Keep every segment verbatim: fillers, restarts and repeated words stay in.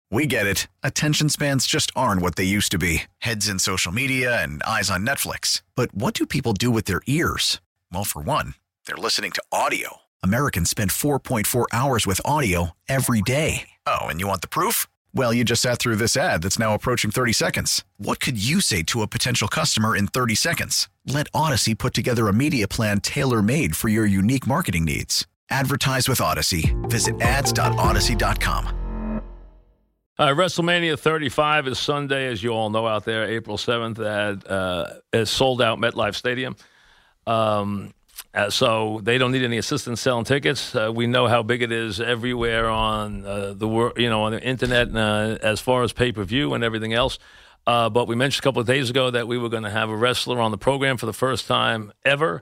We get it. Attention spans just aren't what they used to be. Heads in social media and eyes on Netflix. But what do people do with their ears? Well, for one, they're listening to audio. Americans spend four point four hours with audio every day. Oh, and you want the proof? Well, you just sat through this ad that's now approaching thirty seconds. What could you say to a potential customer in thirty seconds? Let Odyssey put together a media plan tailor-made for your unique marketing needs. Advertise with Odyssey. Visit ads dot odyssey dot com. Uh, WrestleMania thirty-five is Sunday, as you all know out there, April seventh at uh, is sold out MetLife Stadium. Um, uh, so they don't need any assistance selling tickets. Uh, we know how big it is everywhere on uh, the world, you know, on the internet, uh, as far as pay per view and everything else. Uh, but we mentioned a couple of days ago that we were going to have a wrestler on the program for the first time ever.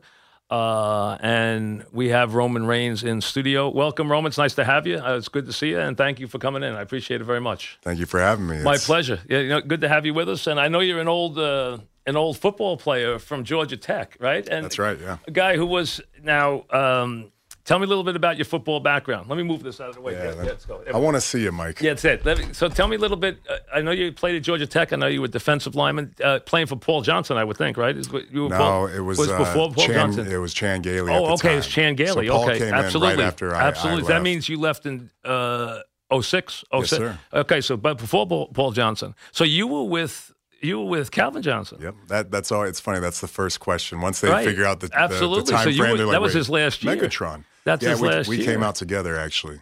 Uh, and we have Roman Reigns in studio. Welcome, Roman. It's nice to have you. Uh, it's good to see you, and thank you for coming in. I appreciate it very much. Thank you for having me. My it's... pleasure. Yeah, you know, good to have you with us. And I know you're an old, uh, an old football player from Georgia Tech, right? And that's right. Yeah, a guy who was now. Um, Tell me a little bit about your football background. Let me move this out of the way. Yeah, yeah, that, let's go. I want to see you, Mike. Yeah, that's it. Let me, so tell me a little bit. Uh, I know you played at Georgia Tech. I know you were defensive lineman, uh, playing for Paul Johnson, I would think, right? Is what you were no, Paul, it was, was uh, before Paul Chan, Johnson. It was Chan Gailey. Oh, at the okay, time. it's Chan Gailey. So Paul okay, came absolutely, in right after I, absolutely. I That left. means you left in uh, oh six, oh Yes, six. sir. Okay, so but before Paul, Paul Johnson, so you were with. You were with Calvin Johnson. Yep, that that's all. It's funny. That's the first question. Once they right. figure out the, absolutely. the, the time so you frame, were, they're like, that was Wait, his last year. Megatron. That's yeah, his we, last we year. came out together actually.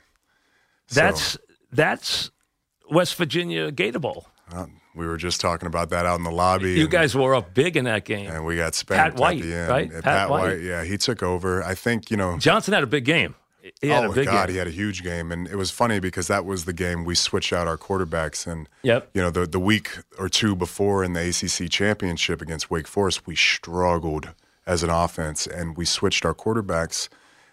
That's so, that's West Virginia Gator Bowl. Uh, we were just talking about that out in the lobby. You and, guys were up big in that game. and we got spanked Pat White, at the end. right? Pat, Pat White. White. yeah, he took over. I think you know Johnson had a big game. He had oh a big God, game. he had a huge game, and it was funny because that was the game we switched out our quarterbacks, and Yep. you know the the week or two before in the A C C championship against Wake Forest, we struggled as an offense, and we switched our quarterbacks,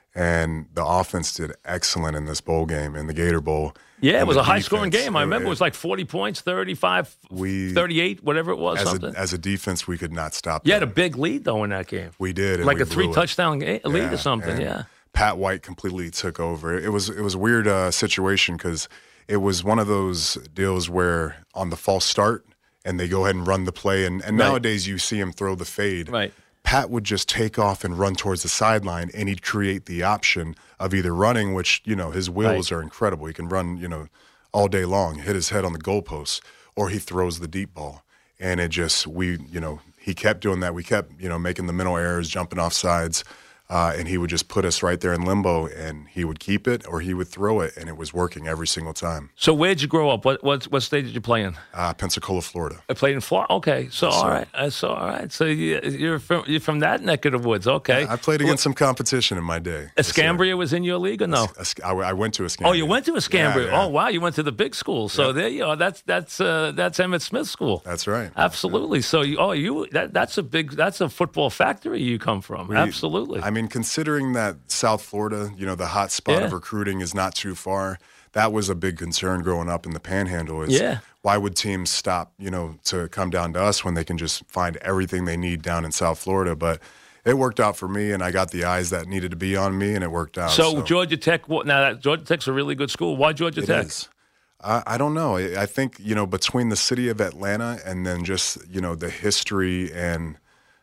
and the offense did excellent in this bowl game, in the Gator Bowl. Yeah, it and was the a high-scoring defense, game. I remember it it, was like forty points, thirty-five, we, thirty-eight, whatever it was, as something. A, as a defense, we could not stop You them. had a big lead, though, in that game. We did. And like we a three-touchdown lead yeah, or something, and yeah. Pat White completely took over. It was it was a weird uh, situation because it was one of those deals where on the false start and they go ahead and run the play, and, and Right. nowadays you see him throw the fade. Right. Pat would just take off and run towards the sideline, and he'd create the option of either running, which, you know, his wheels Right. are incredible. He can run, you know, all day long, hit his head on the goalposts, or he throws the deep ball. And it just, we, you know, he kept doing that. We kept, you know, making the mental errors, jumping off sides. Uh, and he would just put us right there in limbo, and he would keep it or he would throw it, and it was working every single time. So where'd you grow up? What what, what state did you play in? Uh, Pensacola, Florida. I played in Florida. Okay, so Yes, all sir. right, uh, so all right, so you, you're from you're from that neck of the woods. Okay, I played against some competition in my day. Escambria was in your league or no? Es- I, I went to Escambria. Oh, you went to Escambria. Yeah, yeah. Oh, wow, you went to the big school. So Yep. there you are. That's that's uh, that's Emmett Smith School. That's right. Absolutely. So you, oh, you that, that's a big that's a football factory you come from. We- Absolutely. I mean, considering that South Florida, you know, the hot spot Yeah. of recruiting is not too far, that was a big concern growing up in the Panhandle. Is Yeah. why would teams stop, you know, to come down to us when they can just find everything they need down in South Florida? But it worked out for me, and I got the eyes that needed to be on me, and it worked out. so, Georgia Tech. What, now that Georgia Tech's a really good school. Why Georgia It Tech? is. I, I don't know. I, I think, you know, between the city of Atlanta and then just, you know, the history and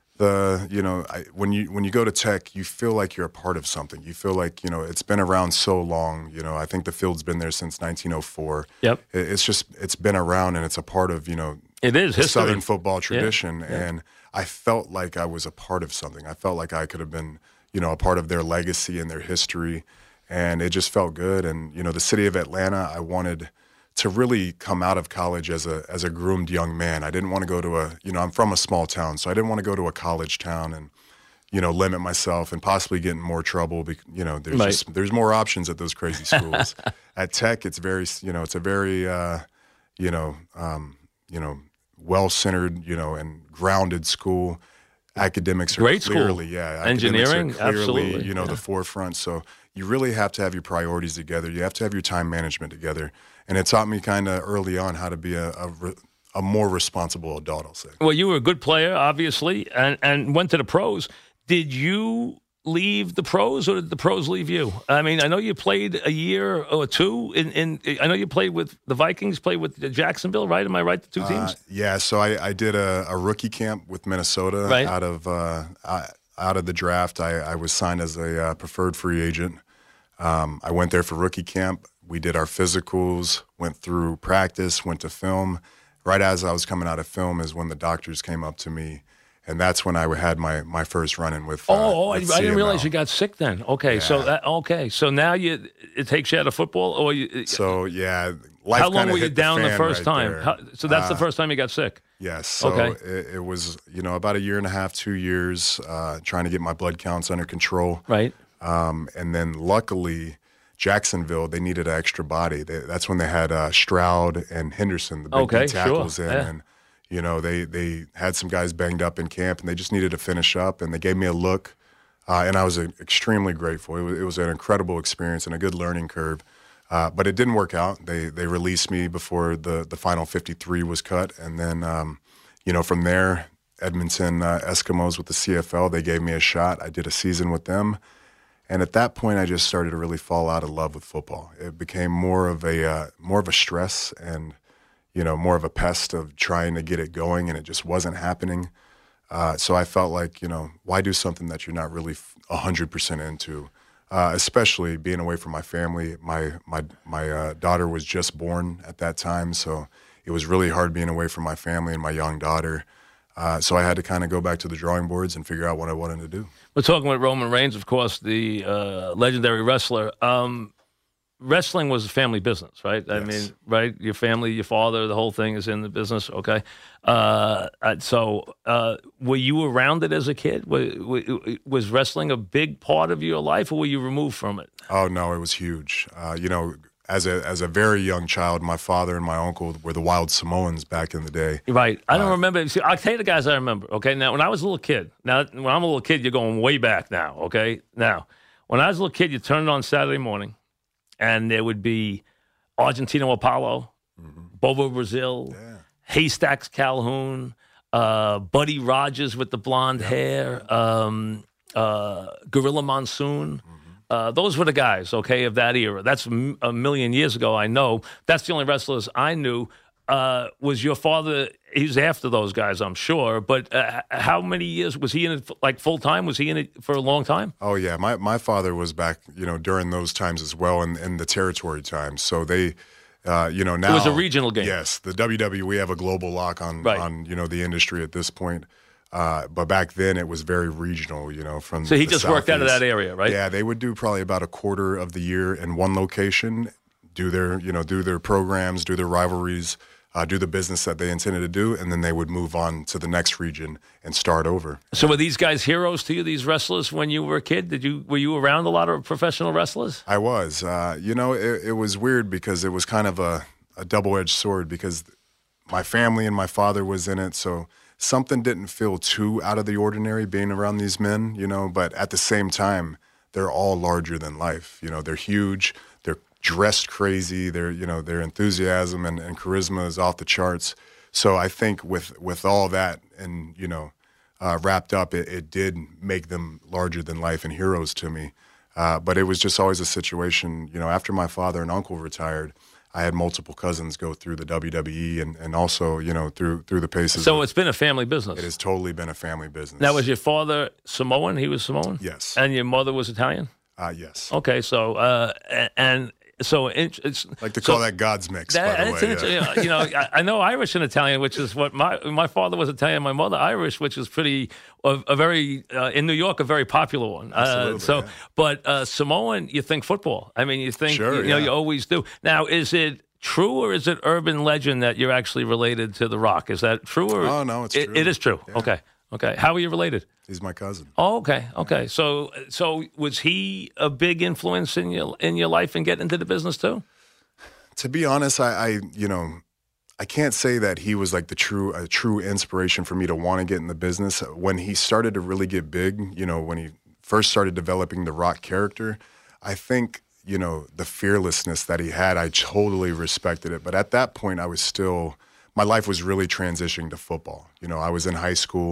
the, you know, I, when you when you go to Tech, you feel like you're a part of something. You feel like, you know, it's been around so long. You know, I think the field's been there since nineteen oh four. Yep. It, it's just, it's been around, and it's a part of, you know, It is the history. Southern football tradition. Yeah. And I felt like I was a part of something. I felt like I could have been, you know, a part of their legacy and their history. And it just felt good. And, you know, the city of Atlanta, I wanted to really come out of college as a as a groomed young man. I didn't want to go to a, you know, I'm from a small town, so I didn't want to go to a college town and, you know, limit myself and possibly get in more trouble. Because, you know, there's Right. just there's more options at those crazy schools. At Tech, it's very, you know, it's a very, uh, you know, um, you know, well-centered, you know, and grounded school. Academics are Great school. clearly, yeah, academics Engineering, are clearly, absolutely, you know, yeah. the forefront. So you really have to have your priorities together. You have to have your time management together. And it taught me kind of early on how to be a, a, re- a more responsible adult, I'll say. Well, you were a good player, obviously, and, and went to the pros. Did you leave the pros, or did the pros leave you? I mean, I know you played a year or two in. in I know you played with the Vikings, played with Jacksonville, right? Am I right? The two teams. Uh, yeah. So I, I did a, a rookie camp with Minnesota. Right. Out of uh, out of the draft, I, I was signed as a uh, preferred free agent. Um, I went there for rookie camp. We did our physicals, went through practice, went to film. Right as I was coming out of film is when the doctors came up to me. And that's when I had my, my first run-in with. Uh, oh, with I, I didn't C M L. realize you got sick then. Okay, Yeah. so that, okay, so now you it takes you out of football, or you. So yeah, life How long kinda were you hit the down the fan first right time? there. How, so that's Uh, the first time you got sick. Yes. So Okay. it, it was you know about a year and a half, two years, uh, trying to get my blood counts under control. Right. Um, and then luckily, Jacksonville, they needed an extra body. They, that's when they had uh, Stroud and Henderson, the big Okay, D tackles sure, in, yeah. and you know they they had some guys banged up in camp, and they just needed to finish up. And they gave me a look, uh, and I was uh, extremely grateful. It was, it was an incredible experience and a good learning curve. Uh, but it didn't work out. They they released me before the the final fifty-three was cut, and then um, you know from there, Edmonton uh, Eskimos with the C F L, they gave me a shot. I did a season with them. And at that point, I just started to really fall out of love with football. It became more of a uh, more of a stress and, you know, more of a pest of trying to get it going, and it just wasn't happening. Uh, so I felt like, you know, why do something that you're not really one hundred percent into, uh, especially being away from my family. My my my uh, daughter was just born at that time, so it was really hard being away from my family and my young daughter. Uh, so I had to kind of go back to the drawing boards and figure out what I wanted to do. We're talking with Roman Reigns, of course, the uh, legendary wrestler. Um, wrestling was a family business, right? I Yes. mean, right? Your family, your father, the whole thing is in the business, okay? Uh, uh, so uh, were you around it as a kid? Was, was wrestling a big part of your life, or were you removed from it? Oh, no, it was huge. Uh, you know, as a as a very young child, my father and my uncle were the Wild Samoans back in the day. Right. I don't Uh, remember. See, I'll tell you the guys I remember, okay? Now, when I was a little kid, now, when I'm a little kid, you're going way back now, okay? Now, when I was a little kid, you turned it on Saturday morning, and there would be Argentino Apollo, Bobo Brazil, Yeah. Haystacks Calhoun, uh, Buddy Rogers with the blonde hair, um, uh, Gorilla Monsoon. Uh, those were the guys, okay, of that era. That's m- a million years ago, I know. That's the only wrestlers I knew. Uh, was your father, he's after those guys, I'm sure, but uh, how many years, was he in it, like, full-time? Was he in it for a long time? Oh, yeah. My my father was back, you know, during those times as well, in, in the territory times. So they, uh, you know, now. It was a regional game. Yes. The W W E, we have a global lock on, Right. on you know, the industry at this point. Uh, but back then it was very regional, you know, from So he the just worked out of southeast. that area, right? Yeah, they would do probably about a quarter of the year in one location, do their, you know, do their programs, do their rivalries, uh, do the business that they intended to do, and then they would move on to the next region and start over. So were these guys heroes to you, these wrestlers, when you were a kid? Did you Were you around a lot of professional wrestlers? I was, uh, you know, it, it was weird because it was kind of a, a double-edged sword because my family and my father was in it, so something didn't feel too out of the ordinary being around these men, you know, but at the same time, they're all larger than life. You know, they're huge, they're dressed crazy, they're, you know, their enthusiasm and, and charisma is off the charts. So I think with, with all that and, you know, uh, wrapped up, it, it did make them larger than life and heroes to me. Uh, but it was just always a situation, you know, after my father and uncle retired, I had multiple cousins go through the W W E and, and also, you know, through through the paces. So of- it's been a family business. it has totally been a family business. Now, was your father Samoan? He was Samoan? Yes. And your mother was Italian? Uh, yes. Okay, so, uh, a- and so it, it's... Like to so call that God's mix, that- by the it's way. an yeah. inter- you know, I, I know Irish and Italian, which is what my my father was Italian, my mother Irish, which is pretty a, a very uh, in New York a very popular one. Absolutely, uh, so, yeah. but uh, Samoan, you think football? I mean, you think Sure, you, you know yeah. you always do. Now, is it true or is it urban legend that you're actually related to The Rock? Is that true? Or Oh, no, it's it, true. It is true. Yeah. Okay, okay. How are you related? He's my cousin. Oh, okay, okay. So, so was he a big influence in your in your life and getting into the business too? To be honest, I, I you know, I can't say that he was like the true a true inspiration for me to want to get in the business. When he started to really get big, you know, when he first started developing the Rock character, I think, you know, the fearlessness that he had, I totally respected it. But at that point, I was still, my life was really transitioning to football. You know, I was in high school.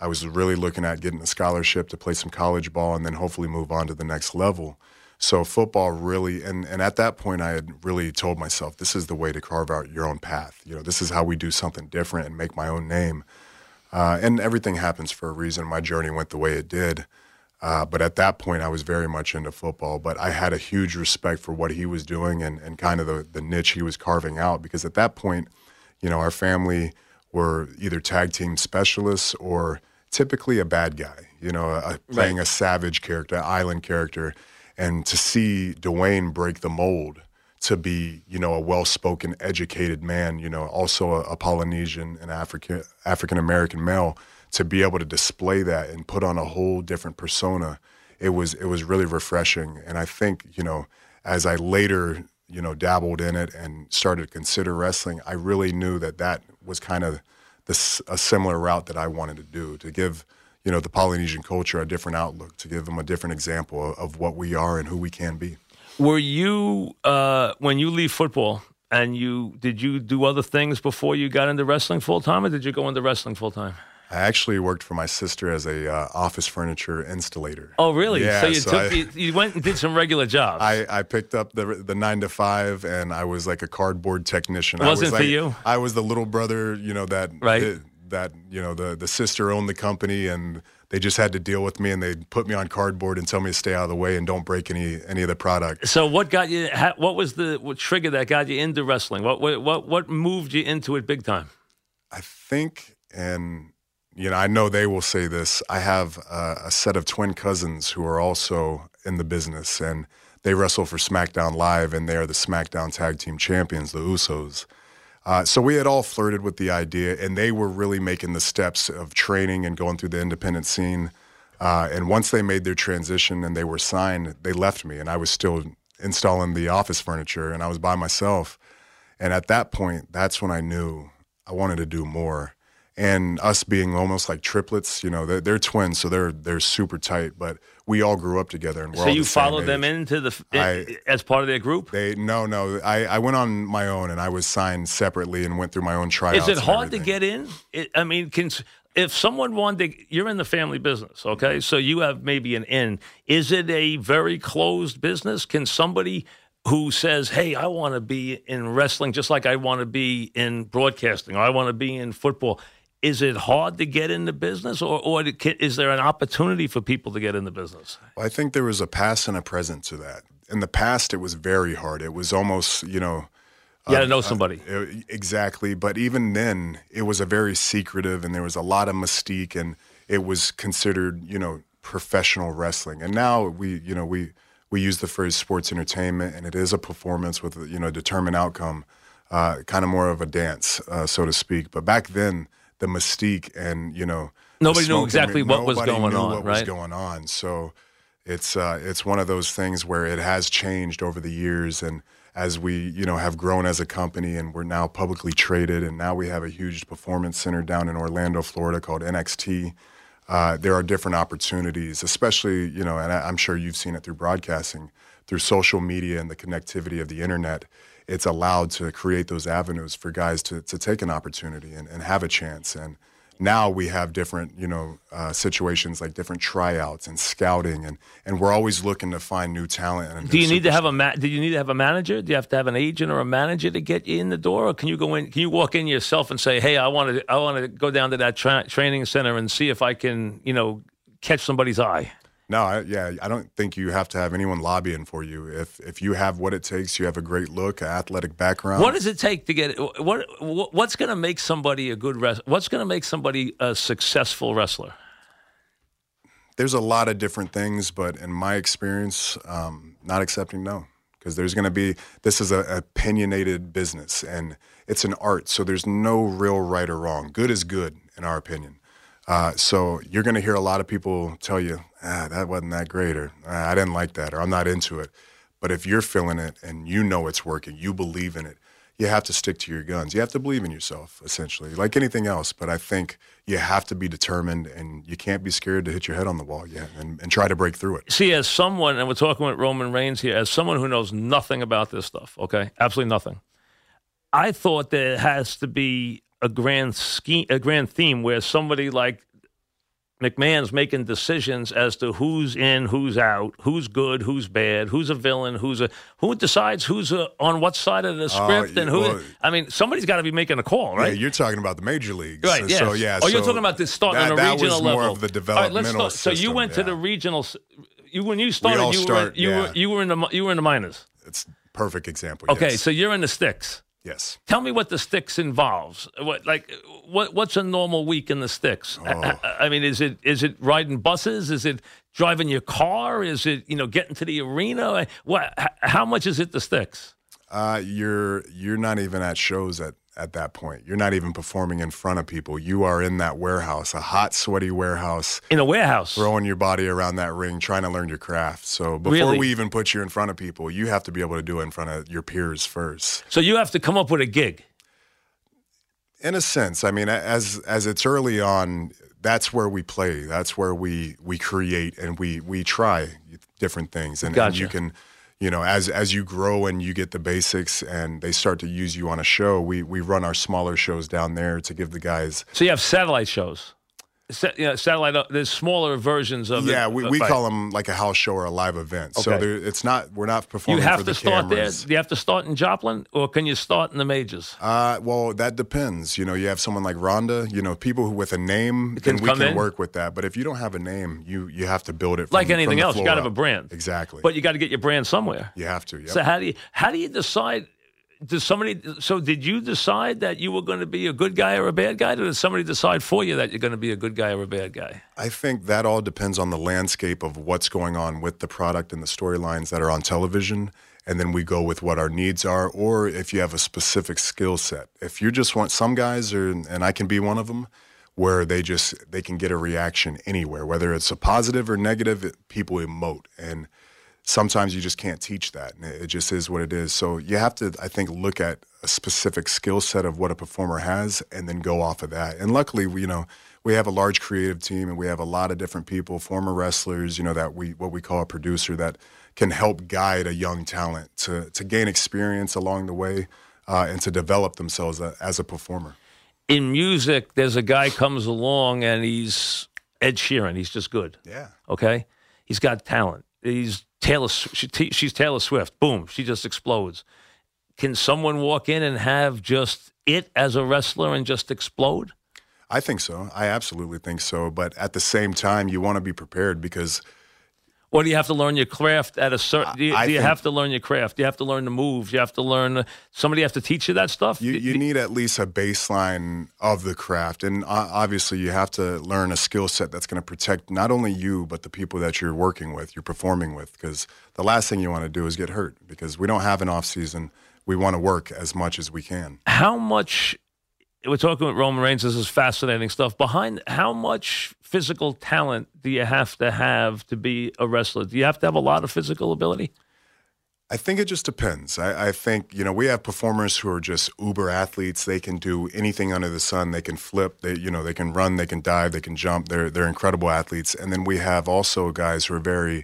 I was really looking at getting a scholarship to play some college ball and then hopefully move on to the next level. So football really, and, and at that point I had really told myself, this is the way to carve out your own path. You know, this is how we do something different and make my own name. Uh, and everything happens for a reason. My journey went the way it did. Uh, but at that point, I was very much into football. But I had a huge respect for what he was doing and, and kind of the, the niche he was carving out. Because at that point, you know, our family were either tag team specialists or typically a bad guy, you know, a, playing right. a savage character, an island character. And to see Dwayne break the mold to be, you know, a well-spoken, educated man, you know, also a, a Polynesian and African African-American male, to be able to display that and put on a whole different persona, it was it was really refreshing. And I think, you know, as I later, you know, dabbled in it and started to consider wrestling, I really knew that that was kind of this, a similar route that I wanted to do, to give, you know, the Polynesian culture a different outlook, to give them a different example of, of what we are and who we can be. Were you, uh, when you leave football, and you did you do other things before you got into wrestling full-time, or did you go into wrestling full-time? I actually worked for my sister as a uh, office furniture installator. Oh, really? Yeah, so you so took I, you, you went and did some regular jobs. I, I picked up the the nine to five, and I was like a cardboard technician. It wasn't I was for like, you? I was the little brother, you know, that right. Did, that you know the the sister owned the company, and they just had to deal with me, and they'd put me on cardboard and tell me to stay out of the way and don't break any any of the product. So what got you? What was the what trigger that got you into wrestling? What what what moved you into it big time? I think, and you know, I know they will say this, I have a, a set of twin cousins who are also in the business, and they wrestle for SmackDown Live, and they are the SmackDown Tag Team Champions, the Usos. Uh, so we had all flirted with the idea, and they were really making the steps of training and going through the independent scene. Uh, and once they made their transition and they were signed, they left me, and I was still installing the office furniture, and I was by myself. And at that point, that's when I knew I wanted to do more. And us being almost like triplets, you know, they're, they're twins, so they're they're super tight. But we all grew up together, and we're so all you the same followed age. them into the in, I, as part of their group. They no no. I, I went on my own, and I was signed separately and went through my own tryouts. Is it hard and to get in? It, I mean, can if someone wanted to, you're in the family business, okay? So you have maybe an in. Is it a very closed business? Can somebody who says, hey, I want to be in wrestling just like I want to be in broadcasting, or I want to be in football, is it hard to get in the business, or, or is there an opportunity for people to get in the business? Well, I think there was a past and a present to that. In the past, it was very hard. It was almost, you know... You got to uh, know somebody. Uh, exactly. But even then, it was a very secretive, and there was a lot of mystique, and it was considered, you know, professional wrestling. And now we, you know, we, we use the phrase sports entertainment, and it is a performance with, you know, a determined outcome, uh, kind of more of a dance, uh, so to speak. But back then, the mystique and, you know, nobody knew exactly what was nobody going knew on, what right? was going on. So it's uh, it's one of those things where it has changed over the years, and as we, you know, have grown as a company, and we're now publicly traded, and now we have a huge performance center down in Orlando, Florida called N X T. Uh, there are different opportunities, especially, you know, and I, I'm sure you've seen it through broadcasting, through social media and the connectivity of the internet. It's allowed to create those avenues for guys to to take an opportunity and, and have a chance. And now we have different, you know, uh, situations like different tryouts and scouting, and, and we're always looking to find new talent. And do you need to have a ma- Do you need to have a manager? Do you have to have an agent or a manager to get you in the door, or can you go in? Can you walk in yourself and say, "Hey, I want to I want to go down to that tra- training center and see if I can, you know, catch somebody's eye"? No, I, yeah, I don't think you have to have anyone lobbying for you. If if you have what it takes, you have a great look, an athletic background. What does it take to get it? What what's going to make somebody a good wrestler? What's going to make somebody a successful wrestler? There's a lot of different things, but in my experience, um, not accepting no, because there's going to be. This is an opinionated business, and it's an art, so there's no real right or wrong. Good is good, in our opinion. Uh, so you're going to hear a lot of people tell you, ah, that wasn't that great, or ah, I didn't like that, or I'm not into it. But if you're feeling it and you know it's working, you believe in it, you have to stick to your guns. You have to believe in yourself, essentially, like anything else. But I think you have to be determined, and you can't be scared to hit your head on the wall yet and, and try to break through it. See, as someone, and we're talking with Roman Reigns here, as someone who knows nothing about this stuff, okay, absolutely nothing, I thought there has to be a grand scheme, a grand theme where somebody like McMahon's making decisions as to who's in, who's out, who's good, who's bad, who's a villain, who's a who decides who's a, on what side of the script, uh, and who. Well, I mean, somebody's got to be making a call, right? Yeah, you're talking about the major leagues, right? Yes. So yeah. Oh, so you're talking about this starting that, on a that regional was level. More of the developmental. All right, let's start. System, So you went yeah. to the regional. You when you started, all you start, were you yeah. were you were in the you were in the minors. It's a perfect example. Okay, yes. so you're in the sticks. Yes. Tell me what the sticks involves. What like what what's a normal week in the sticks? Oh. I, I mean, is it is it riding buses? Is it driving your car? Is it you know getting to the arena? What? How much is it the sticks? Uh, you're you're not even at shows at, at that point. You're not even performing in front of people. You are in that warehouse, a hot, sweaty warehouse. In a warehouse. Throwing your body around that ring, trying to learn your craft. So before Really? we even put you in front of people, you have to be able to do it in front of your peers first. So you have to come up with a gig. In a sense, I mean, as as it's early on, that's where we play. That's where we we create and we we try different things. And, Gotcha. and you can, you know, as as you grow and you get the basics and they start to use you on a show, we we run our smaller shows down there to give the guys. So you have satellite shows. Sa- you know, satellite. uh, There's smaller versions of it. Yeah, we, we Right. call them like a house show or a live event. So Okay. there, it's not we're not You performing have for to the start cameras. there. Do you have to start in Joplin, or can you start in the majors? Uh, well, that depends. You know, you have someone like Rhonda. You know, people who with a name, can then we come can in? work with that. But if you don't have a name, you you have to build it from, Like anything from the else, you floor got to have up. a brand. Exactly. But you got to get your brand somewhere. you have to. Yep. So how do you how do you decide? Does somebody? So did you decide that you were going to be a good guy or a bad guy, or did somebody decide for you that you're going to be a good guy or a bad guy? I think that all depends on the landscape of what's going on with the product and the storylines that are on television. And then we go with what our needs are, or if you have a specific skill set. If you just want some guys, are, and I can be one of them, where they just they can get a reaction anywhere, whether it's a positive or negative, it, people emote. And sometimes you just can't teach that. And it just is what it is. So you have to, I think, look at a specific skill set of what a performer has and then go off of that. And luckily, we, you know, we have a large creative team and we have a lot of different people, former wrestlers, you know, that we, what we call a producer that can help guide a young talent to, to gain experience along the way uh, and to develop themselves a, as a performer. In music, there's a guy comes along and he's Ed Sheeran. He's just good. Yeah. Okay, he's got talent. He's Taylor. She, she's Taylor Swift. Boom, she just explodes. Can someone walk in and have just it as a wrestler and just explode? I think so. I absolutely think so. But at the same time, you want to be prepared because Or do you have to learn your craft at a certain? Do you, I do you think- have to learn your craft? Do you have to learn the moves? You have to learn. Somebody have to teach you that stuff. You, Do- you do- need at least a baseline of the craft. And uh, obviously, you have to learn a skill set that's going to protect not only you, but the people that you're working with, you're performing with. Because the last thing you want to do is get hurt because we don't have an off season. We want to work as much as we can. How much? We're talking with Roman Reigns. This is fascinating stuff. Behind how much physical talent do you have to have to be a wrestler? Do you have to have a lot of physical ability? I think it just depends. I, I think, you know, we have performers who are just uber athletes. They can do anything under the sun. They can flip. They, you know, they can run. They can dive. They can jump. They're they're incredible athletes. And then we have also guys who are very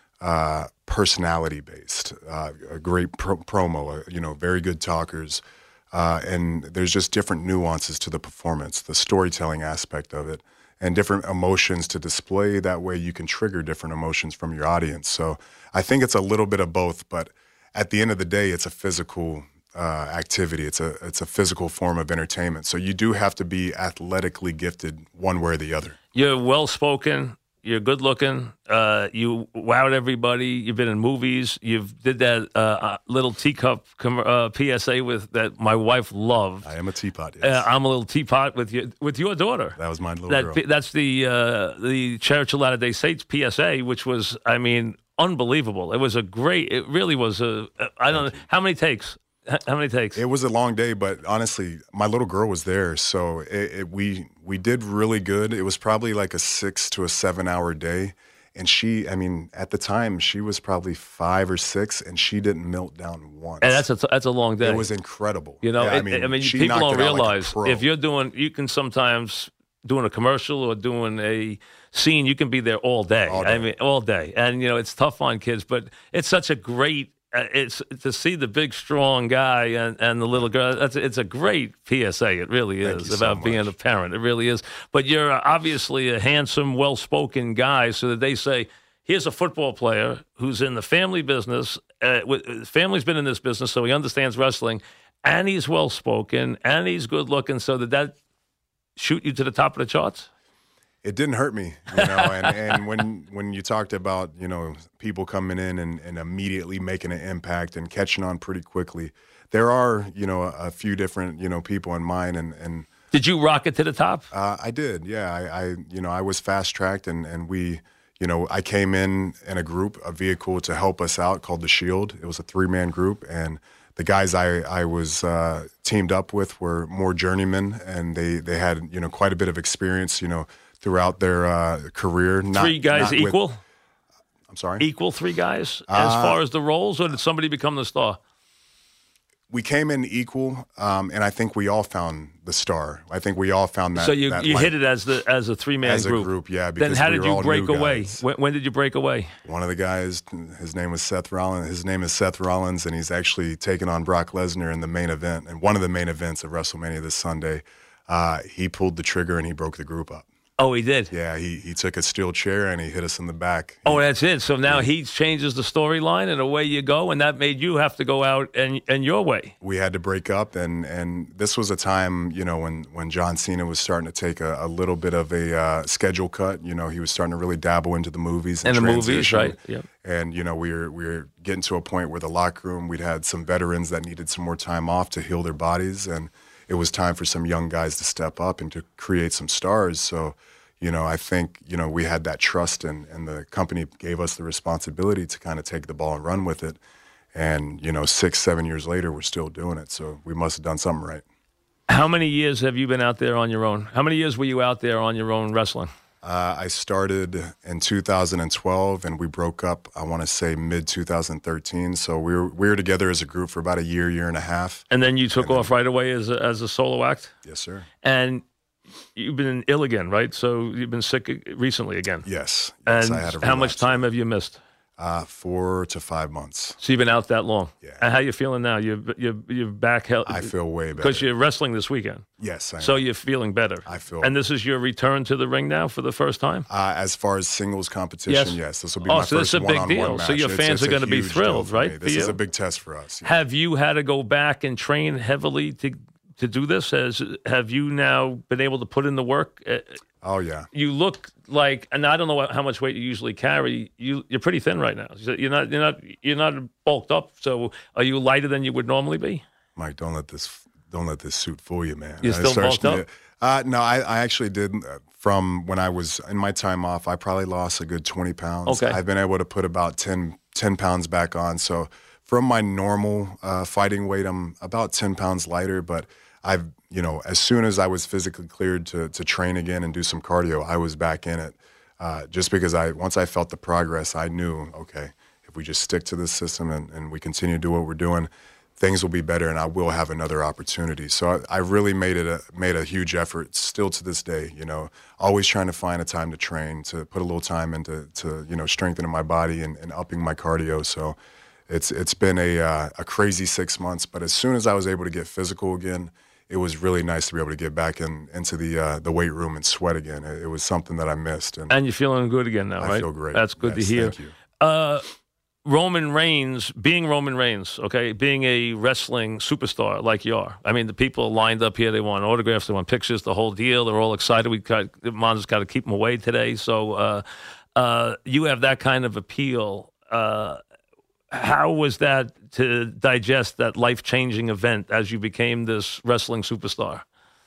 uh, personality based. Uh, a great pro- promo. Uh, you know, very good talkers. Uh, and there's just different nuances to the performance, the storytelling aspect of it, and different emotions to display. That way you can trigger different emotions from your audience. So I think it's a little bit of both, but at the end of the day, it's a physical uh, activity. It's a it's a physical form of entertainment. So you do have to be athletically gifted one way or the other. You're well spoken. You're good looking. Uh, you wowed everybody. You've been in movies. You've did that uh, uh, little teacup com- uh, P S A with that my wife loved. I am a teapot, yes. Uh, I'm a little teapot with you with your daughter. That was my little That girl. that's the uh, the Church of Latter-day Saints P S A, which was I mean unbelievable. It was a great. It really was a. I don't know how many takes. H- How many takes? It was a long day, but honestly, my little girl was there, so it, it, we we did really good. It was probably like a six to a seven hour day, and she, I mean, at the time, she was probably five or six, and she didn't melt down once. and that's a that's a long day. It was incredible. You know, Yeah, it- I mean, she people knocked don't it out like a realize pro. if you're doing, you can sometimes doing a commercial or doing a scene, you can be there all day. All I day. mean, all day, and you know, it's tough on kids, but it's such a great uh, it's to see the big, strong guy and, and the little girl. That's it's a great P S A. It really Thank is you so about being much. a parent. It really is. But you're obviously a handsome, well-spoken guy, so that they say, here's a football player who's in the family business. Uh, with, family's been in this business, so he understands wrestling, and he's well-spoken, and he's good-looking. So did that shoot you to the top of the charts? It didn't hurt me, you know, and, and when when you talked about, you know, people coming in and, and immediately making an impact and catching on pretty quickly, there are, you know, a, a few different, you know, people in mind. And, and Did you rock it to the top? uh, I did, yeah. I, I, you know, I was fast-tracked and, and we, you know, I came in in a group, a vehicle to help us out called The Shield. It was a three-man group, and the guys I, I was uh, teamed up with were more journeymen, and they, they had, you know, quite a bit of experience, you know, throughout their uh, career. Not, Three guys not equal? With, I'm sorry? Equal three guys as Uh, far as the roles, or did somebody become the star? We came in equal, um, and I think we all found the star. I think we all found that. So you, that you light hit it as the as a three-man as group. a group, yeah. Then Because how we did were you all break new away? guys. When, when did you break away? One of the guys, his name was Seth Rollins. His name is Seth Rollins, and he's actually taking on Brock Lesnar in the main event, and one of the main events of WrestleMania this Sunday. Uh, he pulled the trigger and he broke the group up. Oh, he did? Yeah, he he took a steel chair and he hit us in the back. Oh, that's it. So now he changes the storyline, and away you go, and that made you have to go out and, and your way. We had to break up, and, and this was a time, you know, when, when John Cena was starting to take a, a little bit of a uh, schedule cut. You know, he was starting to really dabble into the movies and, And the movies, transition. right, yep. And, you know, we were, we were getting to a point where the locker room, we'd had some veterans that needed some more time off to heal their bodies, and it was time for some young guys to step up and to create some stars. So, you know, I think, you know, we had that trust, and, and the company gave us the responsibility to kind of take the ball and run with it. And, you know, six, seven years later, we're still doing it. So we must have done something right. How many years have you been out there on your own? How many years were you out there on your own wrestling? Uh, I started in two thousand twelve, and we broke up, I want to say, mid twenty thirteen. So we were, we were together as a group for about a year, year and a half. And then you took And then- off right away as a, as a solo act? Yes, sir. And you've been ill again, right? So you've been sick recently again. Yes. And yes, I had a how much relapse. time have you missed? Uh, four to five months. So you've been out that long. Yeah. And how you feeling now? You you you're back healthy. I feel way better. because you're wrestling this weekend. Yes, I am. So you're feeling better. I feel- And this is your return to the ring now for the first time. Uh, as far as singles competition, Yes. yes, this will be Oh, my so this first is a big one-on-one deal. match. So your It's- fans it's are a gonna be huge deal thrilled, for right, me. for This is you? a big test for us. yeah. Have you had to go back and train heavily to to do this? Has have you now been able to put in the work? Uh, Oh yeah. You look like, and I don't know what, how much weight you usually carry. You you're pretty thin right now. You're not you're not you're not bulked up. So are you lighter than you would normally be? Mike, don't let this don't let this suit fool you, man. You're Uh, it still starts bulked to- up? Uh, no, I, I actually did. Uh, from when I was in my time off, I probably lost a good twenty pounds. Okay. I've been able to put about ten, ten pounds back on. So from my normal uh, fighting weight, I'm about ten pounds lighter. But I've, you know, as soon as I was physically cleared to to train again and do some cardio, I was back in it. Uh, just because I once I felt the progress, I knew, okay, if we just stick to this system and, and we continue to do what we're doing, things will be better, and I will have another opportunity. So I, I really made it a made a huge effort, still to this day. You know, always trying to find a time to train, to put a little time into to you know strengthening my body and, and upping my cardio. So it's it's been a uh, a crazy six months. But as soon as I was able to get physical again, it was really nice to be able to get back in into the uh, the weight room and sweat again. It, it was something that I missed, and, And you're feeling good again now, I right? feel great. That's good Yes, to hear. Thank you. Uh, Roman Reigns, being Roman Reigns, okay, being a wrestling superstar like you are. I mean, the people are lined up here. They want autographs. They want pictures, the whole deal. They're all excited. We got, Mon's got to keep them away today. So uh, uh, you have that kind of appeal. Uh, how was that to digest that life-changing event as you became this wrestling superstar?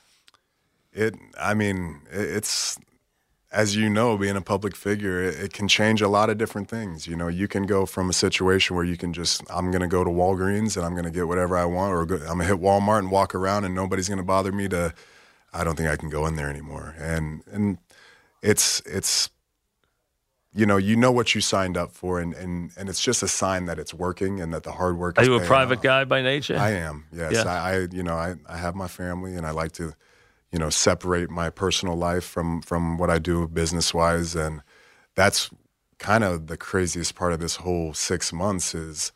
It, I mean, it, it's, as you know, being a public figure, it, it can change a lot of different things. You know, you can go from a situation where you can just, I'm going to go to Walgreens and I'm going to get whatever I want, or go, I'm going to hit Walmart and walk around and nobody's going to bother me, to, I don't think I can go in there anymore. And, and it's, it's, you know, you know what you signed up for, and, and, and it's just a sign that it's working and that the hard work Are is you a paying private off. guy by nature? I am, yes. Yeah. I, I, you know, I, I have my family, and I like to, you know, separate my personal life from, from what I do business-wise, and that's kind of the craziest part of this whole six months is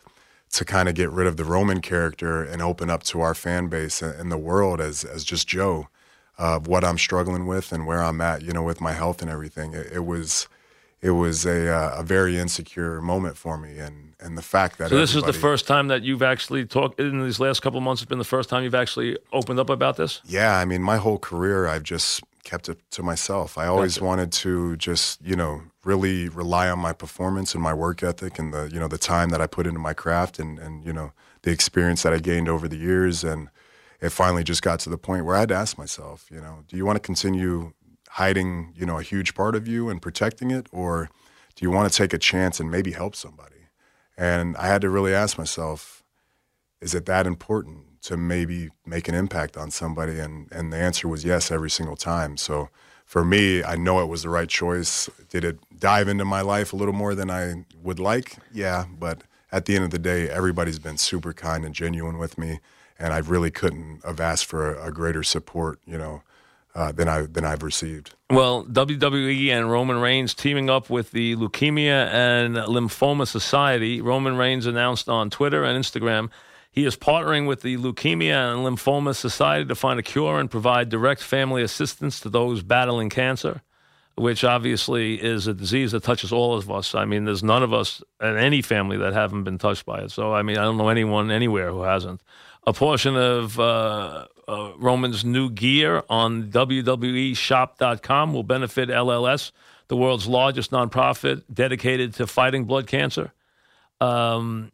to kind of get rid of the Roman character and open up to our fan base and the world as as just Joe, of what I'm struggling with and where I'm at, you know, with my health and everything. It, it was it was a uh, a very insecure moment for me, and and the fact that so this is the first time that you've actually talked in these last couple of months. It's been the first time you've actually opened up about this. Yeah, I mean, my whole career I've just kept it to myself. I always Gotcha. wanted to just, you know, really rely on my performance and my work ethic and the, you know, the time that I put into my craft and, and, you know, the experience that I gained over the years. And it finally just got to the point where I had to ask myself, you know, do you want to continue hiding, you know, a huge part of you and protecting it? Or do you want to take a chance and maybe help somebody? And I had to really ask myself, is it that important to maybe make an impact on somebody? And and the answer was yes every single time. So for me, I know it was the right choice. Did it dive into my life a little more than I would like? Yeah, but at the end of the day, everybody's been super kind and genuine with me, and I really couldn't have asked for a, a greater support, you know, uh, than I than I've received. Well, W W E and Roman Reigns teaming up with the Leukemia and Lymphoma Society. Roman Reigns announced on Twitter and Instagram he is partnering with the Leukemia and Lymphoma Society to find a cure and provide direct family assistance to those battling cancer, which obviously is a disease that touches all of us. I mean, there's none of us in any family that haven't been touched by it. So, I mean, I don't know anyone anywhere who hasn't. A portion of uh, uh, Roman's new gear on W W E shop dot com will benefit L L S, the world's largest nonprofit dedicated to fighting blood cancer. Um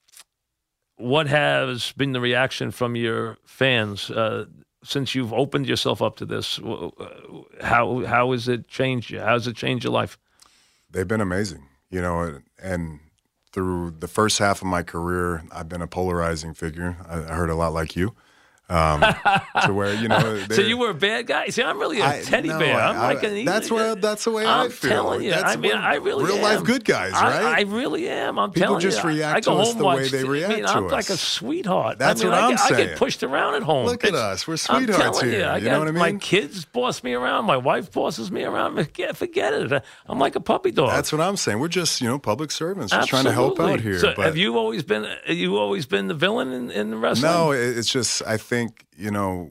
What has been the reaction from your fans uh, since you've opened yourself up to this? How how has it changed you? How has it changed your life? They've been amazing, you know, and through the first half of my career, I've been a polarizing figure. I, I heard a lot like you. Um, to where, you know, so you were a bad guy. See, I'm really a I, teddy no, bear. I'm I, like an that's what that's the way I'm I feel. telling you. That's I mean, I really real am. life good guys, right? I, I really am. I'm People telling just you. react I go to us home the watch, way they react I mean, to I'm us. like a sweetheart. That's I mean, what I I'm get, I saying. get pushed around at home. Look at It's, us. We're I'm sweethearts telling here. You, I You got, know what I mean? My kids boss me around. My wife bosses me around. Forget, forget it. I'm like a puppy dog. That's what I'm saying. We're just, you know, public servants, just trying to help out here. So but have you always been? Have you always been the villain in, in the wrestling? No, it's just I think, you know,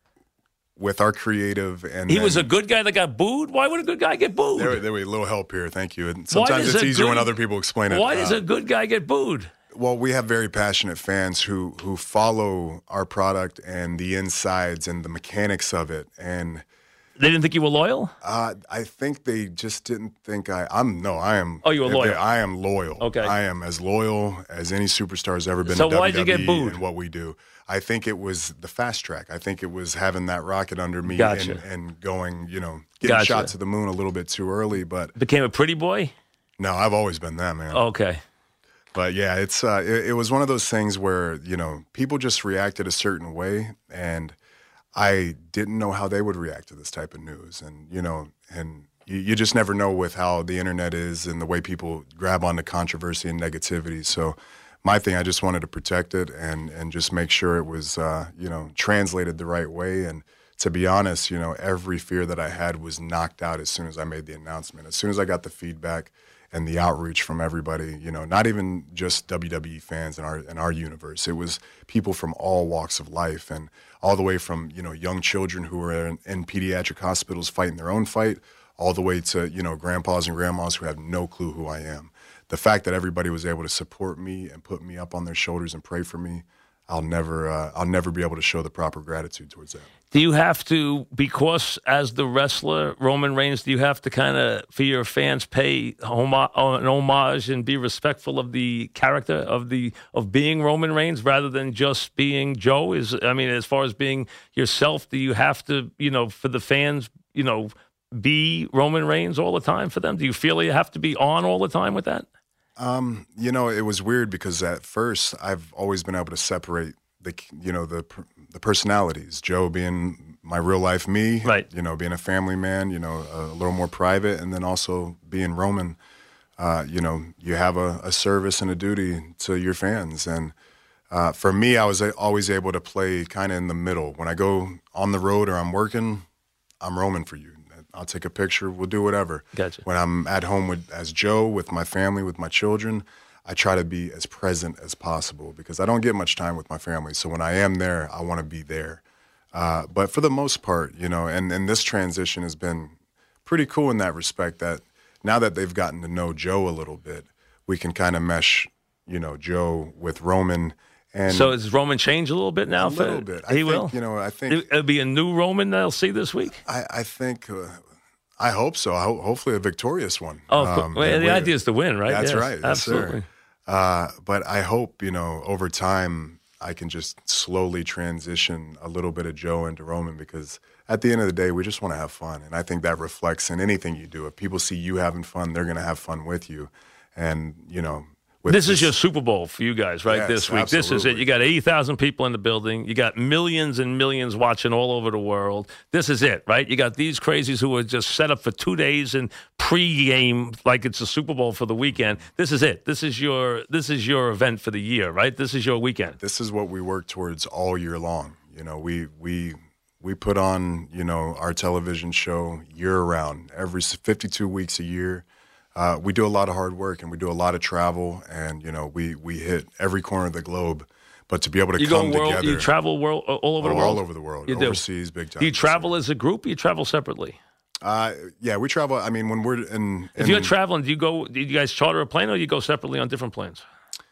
with our creative and he then, was a good guy that got booed. Why would a good guy get booed? There, there was a little help here. Thank you. And sometimes does it's a easier good- when other people explain it. Why does Uh, a good guy get booed? Well, we have very passionate fans who who follow our product and the insides and the mechanics of it. And They didn't think you were loyal? uh, I think they just didn't think I. I'm no, I am. Oh, you were if loyal. they- I am loyal. Okay. I am as loyal as any superstar has ever been. So in why'd you get W W E booed? And what we do. I think it was the fast track. I think it was having that rocket under me Gotcha. and, and going, you know, getting Gotcha. shot to the moon a little bit too early. But Became a pretty boy? no, I've always been that, man. Okay. But yeah, it's uh, it, it was one of those things where, you know, people just reacted a certain way, and I didn't know how they would react to this type of news. And, you know, and you, you just never know with how the internet is and the way people grab onto controversy and negativity. So my thing, I just wanted to protect it and, and just make sure it was, uh, you know, translated the right way. And to be honest, you know, every fear that I had was knocked out as soon as I made the announcement. As soon as I got the feedback and the outreach from everybody, you know, not even just W W E fans in our in our universe. It was people from all walks of life, and all the way from, you know, young children who are in, in pediatric hospitals fighting their own fight, all the way to, you know, grandpas and grandmas who have no clue who I am. The fact that everybody was able to support me and put me up on their shoulders and pray for me, I'll never uh, I'll never be able to show the proper gratitude towards that. Do you have to, because as the wrestler, Roman Reigns, do you have to kind of, for your fans, pay homa- an homage and be respectful of the character of the of being Roman Reigns rather than just being Joe? Is I mean, as far as being yourself, do you have to, you know, for the fans, you know, be Roman Reigns all the time for them? Do you feel you have to be on all the time with that? Um, you know, it was weird because at first I've always been able to separate the, you know, the the personalities. Joe being my real life me, right? You know, being a family man, you know, a little more private, and then also being Roman. Uh, you know, you have a, a service and a duty to your fans, and uh, for me, I was always able to play kind of in the middle. When I go on the road or I'm working, I'm Roman for you. I'll take a picture. We'll do whatever. Gotcha. When I'm at home with as Joe, with my family, with my children, I try to be as present as possible because I don't get much time with my family. So when I am there, I want to be there. Uh, but for the most part, you know, and, and this transition has been pretty cool in that respect that now that they've gotten to know Joe a little bit, we can kind of mesh, you know, Joe with Roman. And so has Roman changed a little bit now? A for, little bit. I he think, will? You know, I think. It'll be a new Roman they'll see this week? I, I think, uh, I hope so. I ho- hopefully a victorious one. Oh, um, well, the idea is to win, right? That's yes, right. Yes, absolutely. Sir. Uh, but I hope, you know, over time, I can just slowly transition a little bit of Joe into Roman because at the end of the day, we just want to have fun. And I think that reflects in anything you do. If people see you having fun, they're going to have fun with you. And, you know, with this, this is your Super Bowl for you guys, right, Yes, this week. absolutely. This is it. You got eighty thousand people in the building. You got millions and millions watching all over the world. This is it, right? You got these crazies who are just set up for two days and pregame like it's a Super Bowl for the weekend. This is it. This is your this is your event for the year, right? This is your weekend. This is what we work towards all year long. You know, we we we put on, you know, our television show year round, every fifty-two weeks a year. Uh, we do a lot of hard work and we do a lot of travel, and you know we we hit every corner of the globe. But to be able to you come go world, together, you travel world all over oh, the world, all over the world, you overseas, do. big time. Do you travel as a group? Or you travel separately? Uh, yeah, we travel. I mean, when we're in, in if you're traveling, do you go? Do you guys charter a plane, or you go separately on different planes?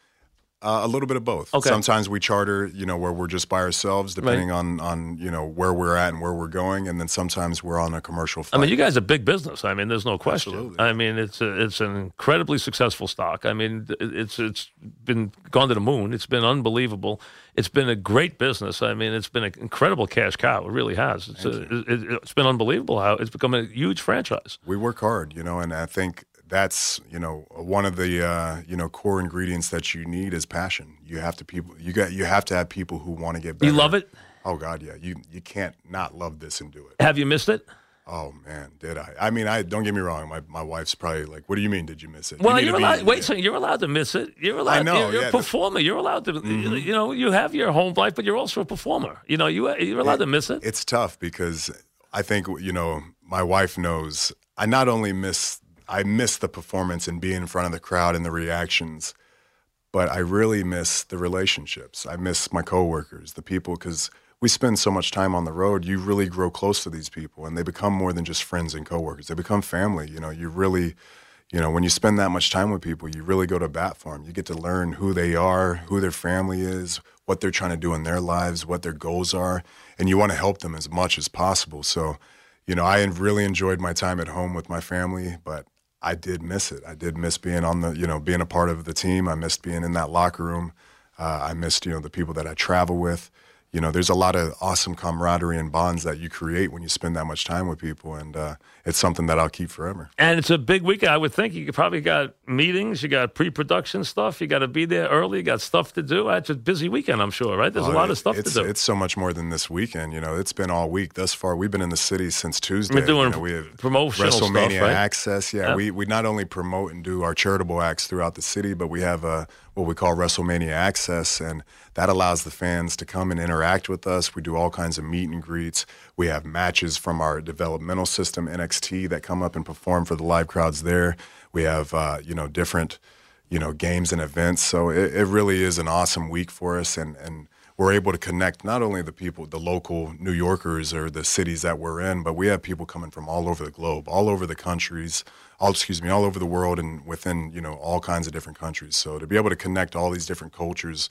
Uh, a little bit of both. Okay. Sometimes we charter, you know, where we're just by ourselves, depending right. on, on, you know, where we're at and where we're going. And then sometimes we're on a commercial flight. I mean, you guys are big business. I mean, there's no question. Absolutely. I mean, it's a, it's an incredibly successful stock. I mean, it's it's been gone to the moon. It's been unbelievable. It's been a great business. I mean, it's been an incredible cash cow. It really has. It's, a, it, it's been unbelievable how it's become a huge franchise. We work hard, you know, and I think that's, you know, one of the uh, you know core ingredients that you need is passion. You have to people you got you have to have people who want to get better. You love it? Oh God, yeah. You you can't not love this and do it. Have you missed it? Oh man, did I? I mean, I don't get me wrong. My my wife's probably like, "What do you mean? Did you miss it?" Well, you you're be, allowed. Wait, yeah. so you're allowed to miss it. You're allowed. I know. You're, you're yeah, a performer. You're allowed to. Mm-hmm. You know, you have your home life, but you're also a performer. You know, you you're allowed it, to miss it. It's tough because I think you know my wife knows. I not only miss I miss the performance and being in front of the crowd and the reactions, but I really miss the relationships. I miss my coworkers, the people, because we spend so much time on the road. You really grow close to these people, and they become more than just friends and coworkers. They become family. You know, you really, you know, when you spend that much time with people, you really go to bat for them. You get to learn who they are, who their family is, what they're trying to do in their lives, what their goals are, and you want to help them as much as possible. So, you know, I really enjoyed my time at home with my family, but I did miss it. I did miss being on the, you know, being a part of the team. I missed being in that locker room. Uh, I missed, you know, the people that I travel with. You know, there's a lot of awesome camaraderie and bonds that you create when you spend that much time with people, and uh, it's something that I'll keep forever. And it's a big weekend. I would think you probably got meetings, you got pre-production stuff, you got to be there early, you got stuff to do. It's a busy weekend, I'm sure, right? There's Oh, a lot it- of stuff it's, to do. It's so much more than this weekend. You know, it's been all week thus far. We've been in the city since Tuesday. We're doing you know, we have promotional stuff, WrestleMania right? Access. Yeah, Yeah. we we not only promote and do our charitable acts throughout the city, but we have uh, what we call WrestleMania Access, and that allows the fans to come and interact with us. We do all kinds of meet and greets. We have matches from our developmental system, N X T, that come up and perform for the live crowds there. We have, uh, you know, different, you know, games and events. So it, it really is an awesome week for us, and, and we're able to connect not only the people, the local New Yorkers or the cities that we're in, but we have people coming from all over the globe, all over the countries, all, excuse me, all over the world and within, you know, all kinds of different countries. So to be able to connect all these different cultures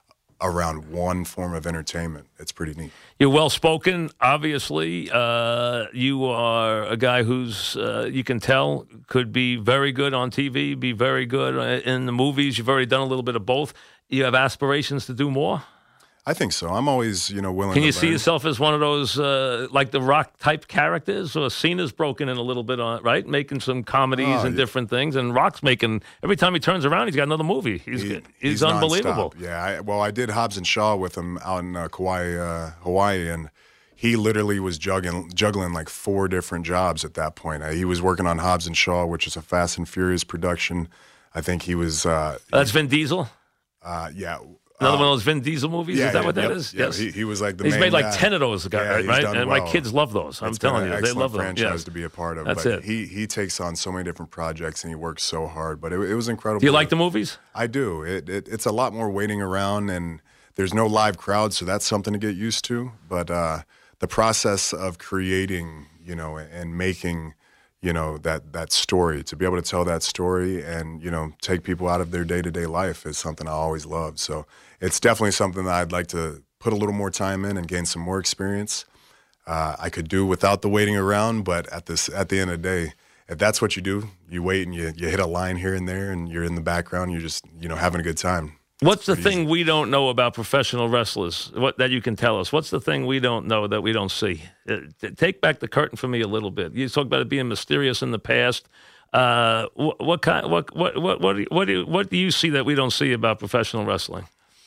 around one form of entertainment, it's pretty neat. You're well spoken, obviously. Uh, you are a guy who's, uh, you can tell, could be very good on T V, be very good in the movies. You've already done a little bit of both. You have aspirations to do more? I think so. I'm always, you know, willing Can to you see learn. yourself as one of those, uh, like the Rock type characters? Or Cena's broken in a little bit on, right? Making some comedies Oh, and yeah. different things. And Rock's making, every time he turns around, he's got another movie. He's, He- he's, unbelievable. nonstop. Yeah, I, well, I did Hobbs and Shaw with him out in uh, Kauai, uh, Hawaii, and he literally was juggling, juggling like four different jobs at that point. Uh, he was working on Hobbs and Shaw, which is a Fast and Furious production. I think he was, uh, That's Vin Diesel? uh, yeah, Another uh, one of those Vin Diesel movies? Yeah, is that yeah, what that yep, is? Yep. Yes. He, he was like the He's main made like guy. ten of those, guys, yeah, right? he's right? done And well. my kids love those. I'm It's been telling an you, they love them. franchise Yeah. to be a part of. That's but it. He he takes on so many different projects and he works so hard. But it, it was incredible. Do you like the movies? I do. It, it it's a lot more waiting around and there's no live crowd, so that's something to get used to. But uh, the process of creating, you know, and making, you know, that that story, to be able to tell that story and, you know, take people out of their day-to-day life is something I always loved. So it's definitely something that I'd like to put a little more time in and gain some more experience. Uh, I could do without the waiting around, but at this at the end of the day, if that's what you do, you wait and you, you hit a line here and there and you're in the background, you're just, you know, having a good time. What's the thing we don't know about professional wrestlers? What that you can tell us? What's the thing we don't know that we don't see? Uh, take back the curtain for me a little bit. You talk about it being mysterious in the past. Uh, what, what kind? What what what what do you, what do you, what do you see that we don't see about professional wrestling?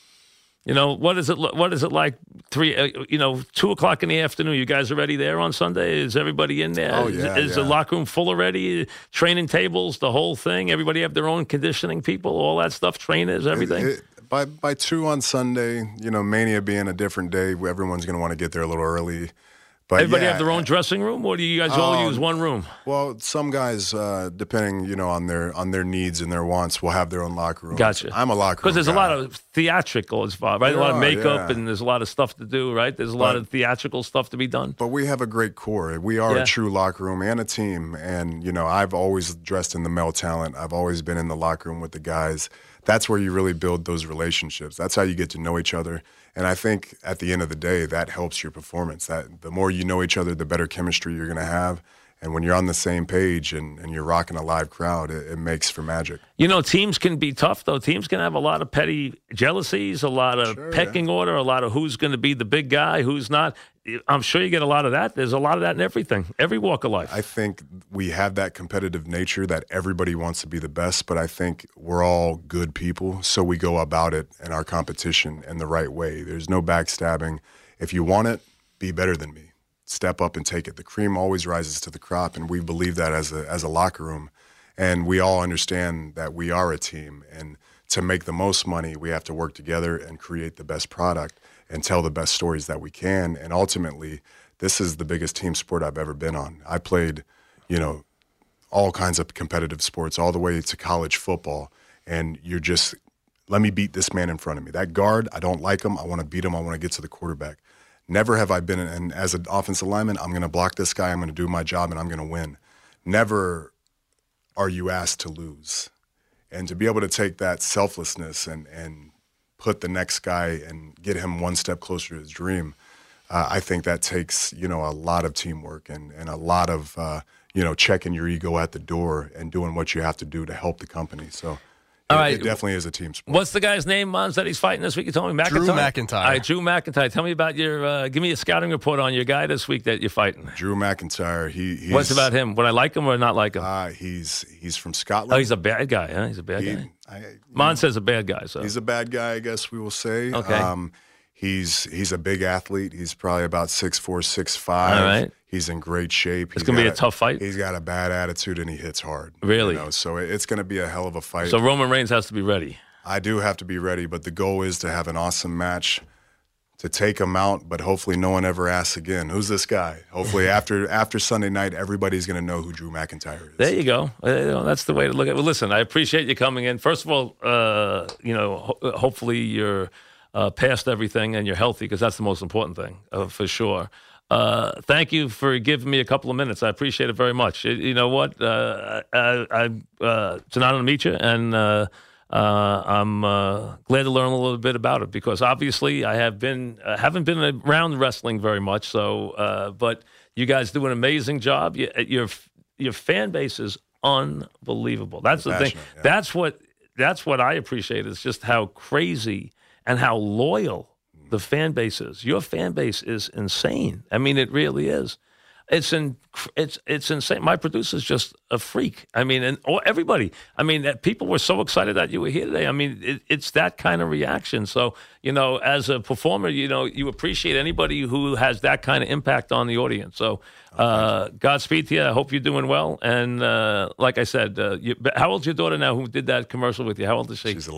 You know, what is it? What is it like? Three, uh, you know, two o'clock in the afternoon. You guys already there on Sunday? Is everybody in there? Oh, yeah, Is, is yeah. the locker room full already? Training tables, the whole thing. Everybody have their own conditioning people, all that stuff. Trainers, everything. It, it, by by two on Sunday, you know, Mania being a different day, everyone's going to want to get there a little early. But Everybody yeah, have their own dressing room, or do you guys all Um, use one room? Well, some guys, uh, depending, you know, on their on their needs and their wants, will have their own locker room. Gotcha. I'm a locker room Because there's guy. a lot of theatrical involved, right? There a lot of are, makeup, yeah. and there's a lot of stuff to do, right? There's a lot But- of theatrical stuff to be done. But we have a great core. We are Yeah. a true locker room and a team. And, you know, I've always dressed in the male talent. I've always been in the locker room with the guys. That's where you really build those relationships. That's how you get to know each other. And I think at the end of the day, that helps your performance. That the more you know each other, the better chemistry you're going to have. And when you're on the same page and, and you're rocking a live crowd, it, it makes for magic. You know, teams can be tough, though. Teams can have a lot of petty jealousies, a lot of Sure, pecking order, a lot of who's going to be the big guy, who's not. I'm sure you get a lot of that. There's a lot of that in everything, every walk of life. I think we have that competitive nature that everybody wants to be the best, but I think we're all good people, so we go about it in our competition in the right way. There's no backstabbing. If you want it, be better than me. Step up and take it. The cream always rises to the crop, and we believe that as a as a locker room. And we all understand that we are a team, and to make the most money, we have to work together and create the best product and tell the best stories that we can. And ultimately, this is the biggest team sport I've ever been on. I played, you know, all kinds of competitive sports, all the way to college football. And you're just, let me beat this man in front of me. That guard, I don't like him. I want to beat him. I want to get to the quarterback. Never have I been, and as an offensive lineman, I'm going to block this guy. I'm going to do my job, and I'm going to win. Never are you asked to lose. And to be able to take that selflessness and, and put the next guy and get him one step closer to his dream, uh, I think that takes, you know, a lot of teamwork and, and a lot of, uh, you know, checking your ego at the door and doing what you have to do to help the company. So All it, right. it definitely is a team sport. What's the guy's name, Mons, that he's fighting this week? You told me McIntyre? Drew McIntyre. All right, Drew McIntyre. Tell me about your, uh, give me a scouting report on your guy this week that you're fighting. Drew McIntyre, he, he's, What's about him? Would I like him or not like him? Uh, he's he's from Scotland. Oh, he's a bad guy, huh? He's a bad He- guy. I- Mons says a bad guy, so. He's a bad guy, I guess we will say. Okay. Um, he's he's a big athlete. He's probably about six four, six five. All right. He's in great shape. It's He's gonna be got a tough fight? He's got a bad attitude and he hits hard. Really? You know, so it- it's going to be a hell of a fight. So Roman Reigns has to be ready. I do have to be ready, but the goal is to have an awesome match, to take him out, but hopefully no one ever asks again, who's this guy? Hopefully after after Sunday night, everybody's going to know who Drew McIntyre is. There you go. Uh, you know, that's the way to look at it. Well, listen, I appreciate you coming in. First of all, uh, you know, ho- hopefully you're uh, past everything and you're healthy, because that's the most important thing, uh, for sure. Uh, thank you for giving me a couple of minutes. I appreciate it very much. It, you know what? Uh, I, I, uh, it's an honor to meet you, and uh, uh, I'm uh, glad to learn a little bit about it, because obviously I have been uh, haven't been around wrestling very much. So, uh, but you guys do an amazing job. You, your your fan base is unbelievable. That's the thing. Passionate, yeah. That's what that's what I appreciate. Is just how crazy and how loyal the fan base is. Your fan base is insane. I mean, it really is. It's in, it's it's insane. My producer's just a freak. I mean, and or everybody. I mean, that people were so excited that you were here today. I mean, it, it's that kind of reaction. So, you know, as a performer, you know, you appreciate anybody who has that kind of impact on the audience. So, uh, Godspeed to you. I hope you're doing well. And uh, like I said, uh, you, how old's your daughter now? Who did that commercial with you? How old is she? She's eleven.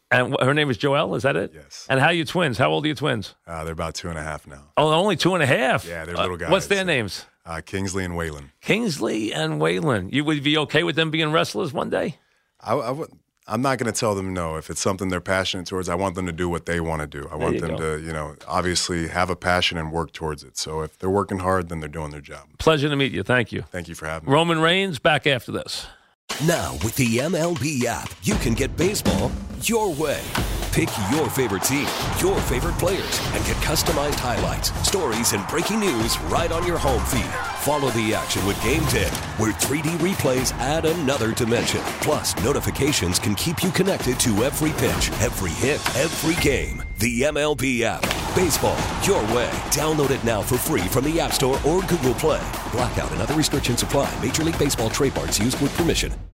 And wh- her name is Joelle, is that it? Yes. And how are you twins? How old are you twins? Uh, they're about two and a half now. Oh, only two and a half? Yeah, they're little guys. Uh, what's their so, names? Uh, Kingsley and Waylon. Kingsley and Waylon. You would be okay with them being wrestlers one day? I, I would, I'm not going to tell them no. If it's something they're passionate towards, I want them to do what they want to do. I want you them go. to, you know, obviously have a passion and work towards it. So if they're working hard, then they're doing their job. Pleasure to meet you. Thank you. Thank you for having me. Roman Reigns, back after this. Now, with the M L B app, you can get baseball your way. Pick your favorite team, your favorite players, and get customized highlights, stories, and breaking news right on your home feed. Follow the action with Game ten, where three D replays add another dimension. Plus, notifications can keep you connected to every pitch, every hit, every game. The M L B app. Baseball your way. Download it now for free from the App Store or Google Play. Blackout and other restrictions apply. Major League Baseball trademarks used with permission.